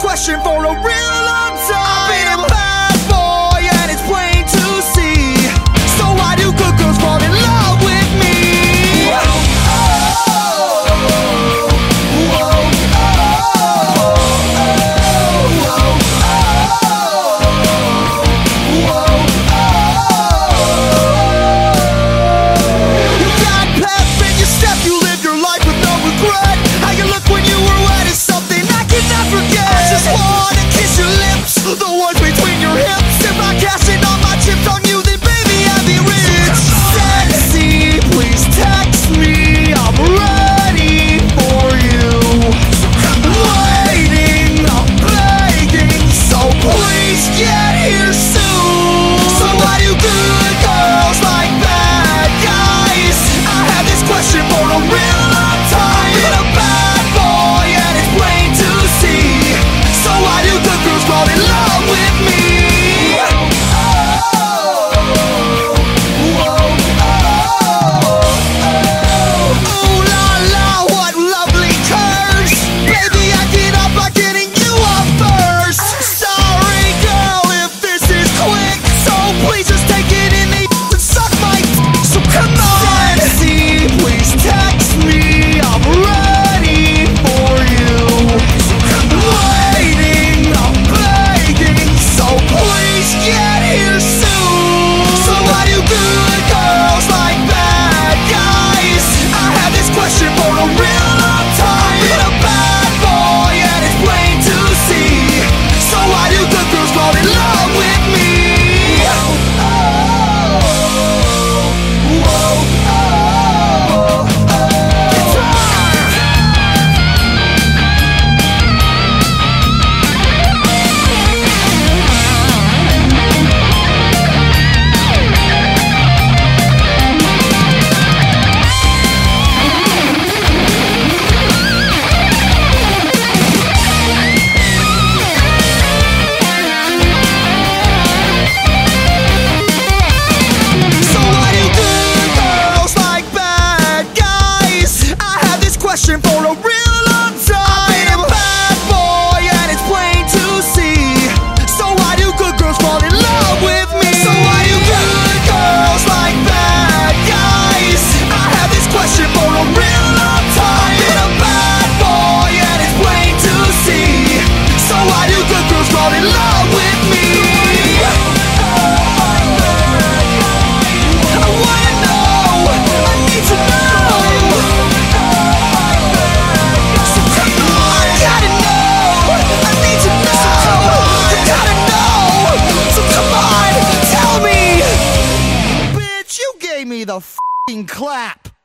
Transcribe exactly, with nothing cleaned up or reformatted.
question for a real long time. I've been a bad boy and it's plain to see. So why do good girls fall in love with me? Whoa, oh, whoa, oh, whoa, whoa, oh. You got pep in your step, you live your life with no regret. How you look when you were wet is something I cannot forget. I just wanna kiss your lips, the ones between your hips. If I cash in all my chips on you, then baby I'd be rich. Sexy, please text me, I'm ready for you. Waiting, I'm begging, so please get here soon. So why do good girls like bad guys? I have this question for a real long time. Been a bad boy and it's plain to see. So why do good girls fall in love with me? Ooh la la, what lovely curves. Baby, I get up by getting you up first. Sorry girl if this is quick, so please just take it in the and suck my so come on. Sexy, please text me, I'm ready for you. Waiting, I'm begging, so please get here soon. So why do good girls like bad guys? I have this question for a real long time. Been a bad boy and it's plain to see. So why do good girls fall in love with me? Oh, whoa, oh, oh. Guitar! So why do good girls like bad guys? I have this question for a real long time. I've been a bad boy and it's plain to see. So why do good girls fall in love with me? So why do good girls like bad guys? I have this question for a real long time. I've been a bad boy and it's plain to see. So why do good girls fall in love with me? I wanna know, I need to know. So come on, I gotta know, I need to know. You gotta know, so come on, tell me. Bitch, you gave me the f***ing clap.